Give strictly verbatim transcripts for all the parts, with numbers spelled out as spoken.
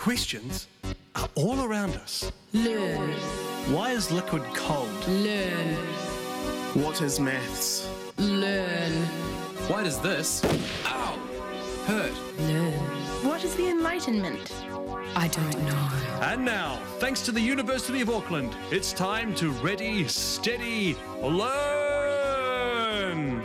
questions are all around us. Learn. Why is liquid cold? Learn. What is maths? Learn. Why does this, ow, hurt? Learn. What is the Enlightenment? I don't know. And now, thanks to the University of Auckland, it's time to ready, steady, learn!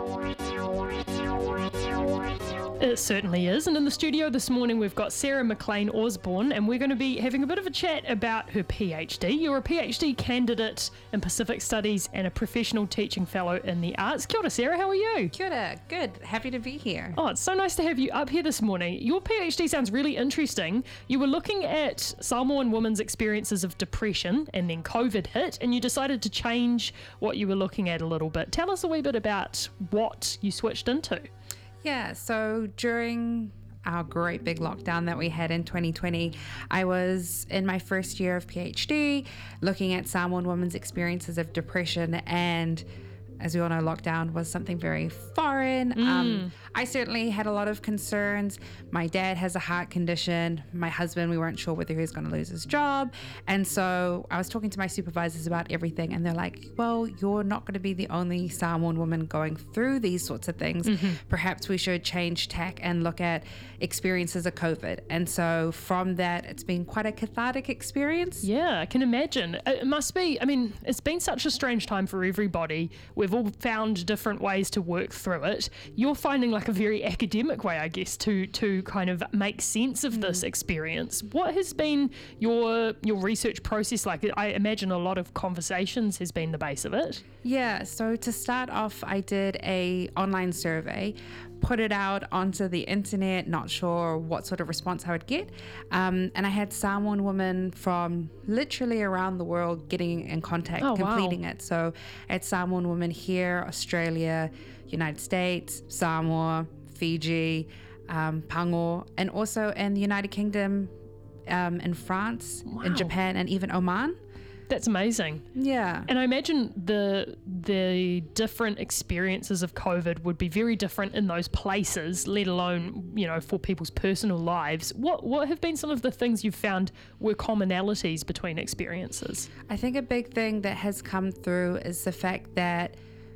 It certainly is. And in the studio this morning, we've got Sarah McLean Osborne, and we're going to be having a bit of a chat about her PhD. You're a PhD candidate in Pacific Studies and a professional teaching fellow in the arts. Kia ora, Sarah, how are you? Kia ora, good. Happy to be here. Oh, it's so nice to have you up here this morning. Your PhD sounds really interesting. You were looking at Samoan women's experiences of depression, and then COVID hit, and you decided to change what you were looking at a little bit. Tell us a wee bit about what you switched into. Yeah, so during our great big lockdown that we had in twenty twenty, I was in my first year of PhD looking at Samoan women's experiences of depression, and as we all know, lockdown was something very foreign. Mm. Um, I certainly had a lot of concerns. My dad has a heart condition. My husband, we weren't sure whether he was going to lose his job. And so I was talking to my supervisors about everything, and they're like, well, you're not going to be the only Samoan woman going through these sorts of things. Mm-hmm. Perhaps we should change tack and look at experiences of COVID. And so from that, it's been quite a cathartic experience. Yeah, I can imagine. It must be, I mean, it's been such a strange time for everybody. We've all found different ways to work through it. You're finding like a very academic way, I guess, to to kind of make sense of mm. this experience. What has been your your research process like? I imagine a lot of conversations has been the base of it. Yeah, so to start off, I did a online survey, put it out onto the internet, not sure what sort of response I would get. Um, and I had Samoan women from literally around the world getting in contact, oh, completing wow. it. So I had Samoan women here, Australia, United States, Samoa, Fiji, um, Pango, and also in the United Kingdom, um, in France, wow. in Japan, and even Oman. That's amazing. Yeah. And I imagine the the different experiences of COVID would be very different in those places, let alone, you know, for people's personal lives. What what have been some of the things you've found were commonalities between experiences? I think a big thing that has come through is the fact that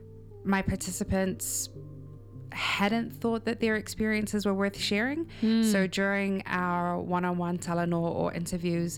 my participants hadn't thought that their experiences were worth sharing. Mm. So during our one-on-one talanoa or interviews,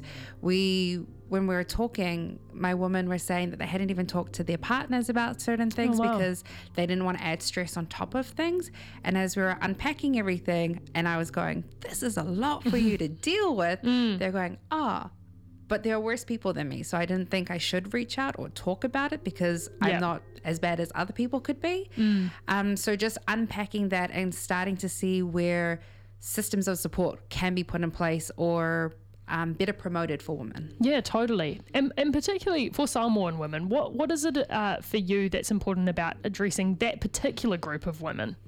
we when we were talking, my women were saying that they hadn't even talked to their partners about certain things oh, wow. because they didn't want to add stress on top of things. And as we were unpacking everything, and I was going, this is a lot for you to deal with, mm. they're going, ah, oh, but there are worse people than me. So I didn't think I should reach out or talk about it because yeah. I'm not as bad as other people could be. Mm. Um, so just unpacking that and starting to see where systems of support can be put in place or Um, better promoted for women. Yeah, totally. And, and particularly for Samoan women, what what is it uh, for you that's important about addressing that particular group of women?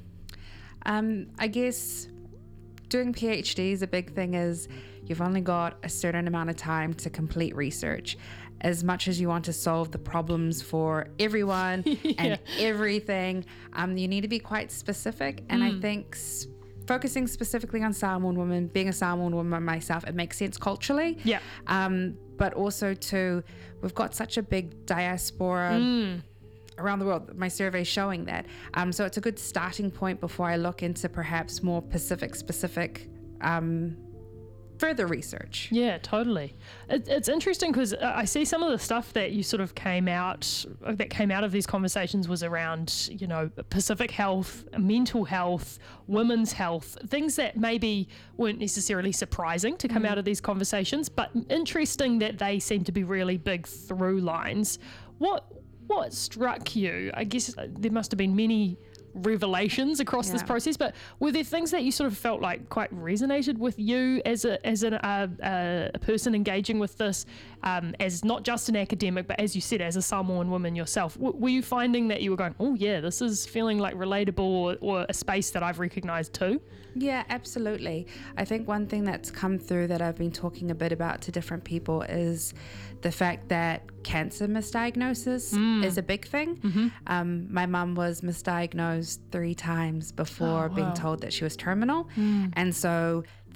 Um, I guess doing PhDs, a big thing is you've only got a certain amount of time to complete research. As much as you want to solve the problems for everyone yeah. and everything, um, you need to be quite specific. And mm. I think sp- focusing specifically on Samoan women, being a Samoan woman myself, it makes sense culturally. Yeah. Um, but also too, we've got such a big diaspora mm. around the world. My survey is showing that. Um, so it's a good starting point before I look into perhaps more Pacific specific um, further research. Yeah, totally. It, it's interesting because I see some of the stuff that you sort of came out, that came out of these conversations was around, you know, Pacific health, mental health, women's health, things that maybe weren't necessarily surprising to come mm. out of these conversations, but interesting that they seem to be really big through lines. What, what struck you? I guess there must have been many revelations across yeah. this process, but were there things that you sort of felt like quite resonated with you as a as an, uh, uh, a person engaging with this, um, as not just an academic, but as you said, as a Samoan woman yourself? W- were you finding that you were going, oh yeah, this is feeling like relatable, or, or a space that I've recognized too? Yeah, absolutely. I think one thing that's come through that I've been talking a bit about to different people is the fact that cancer misdiagnosis mm. is a big thing. Mm-hmm. Um, my mum was misdiagnosed three times before oh, wow. being told that she was terminal. Mm. And so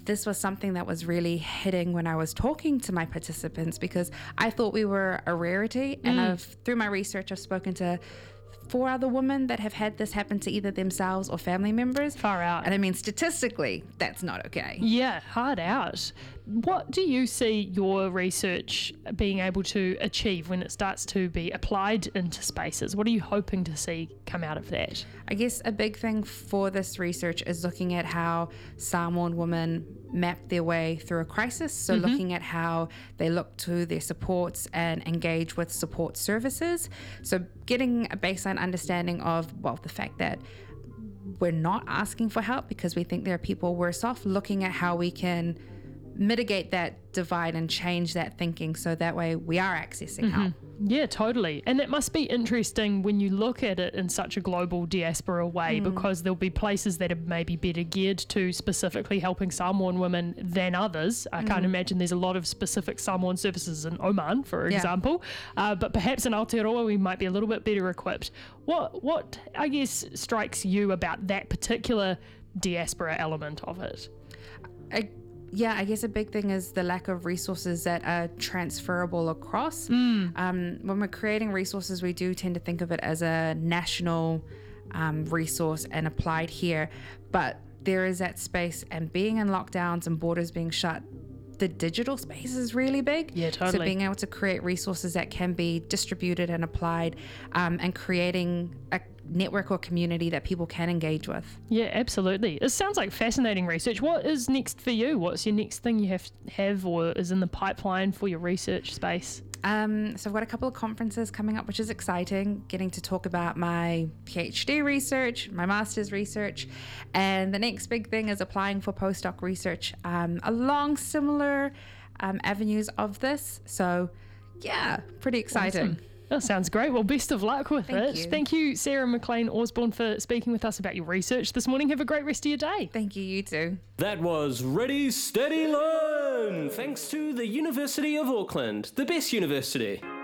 this was something that was really hitting when I was talking to my participants, because I thought we were a rarity. And I've, through my research, I've spoken to four other women that have had this happen to either themselves or family members. Far out. And I mean, statistically, that's not okay. Yeah, hard out. What do you see your research being able to achieve when it starts to be applied into spaces? What are you hoping to see come out of that? I guess a big thing for this research is looking at how Samoan women map their way through a crisis. So mm-hmm. looking at how they look to their supports and engage with support services. So getting a baseline understanding of, well, the fact that we're not asking for help because we think there are people worse off, looking at how we can mitigate that divide and change that thinking so that way we are accessing mm-hmm. help. Yeah, totally. And it must be interesting when you look at it in such a global diaspora way, mm. because there'll be places that are maybe better geared to specifically helping Samoan women than others. I mm. can't imagine there's a lot of specific Samoan services in Oman, for yeah. example, uh, but perhaps in Aotearoa we might be a little bit better equipped. What, what I guess strikes you about that particular diaspora element of it? I Yeah, I guess a big thing is the lack of resources that are transferable across. Mm. Um, when we're creating resources, we do tend to think of it as a national um, resource and applied here. But there is that space, and being in lockdowns and borders being shut, the digital space is really big. Yeah, totally. So being able to create resources that can be distributed and applied, um, and creating a network or community that people can engage with. Yeah, absolutely. It sounds like fascinating research. What is next for you? What's your next thing you have have or is in the pipeline for your research space? Um, so I've got a couple of conferences coming up, which is exciting, getting to talk about my PhD research, my master's research, and the next big thing is applying for postdoc research um, along similar um, avenues of this. So yeah, pretty exciting. Awesome. That sounds great. Well, best of luck with Thank it. you. Thank you, Sarah McLean Osborne, for speaking with us about your research this morning. Have a great rest of your day. Thank you, you too. That was Ready, Steady, Learn! Thanks to the University of Auckland, the best university.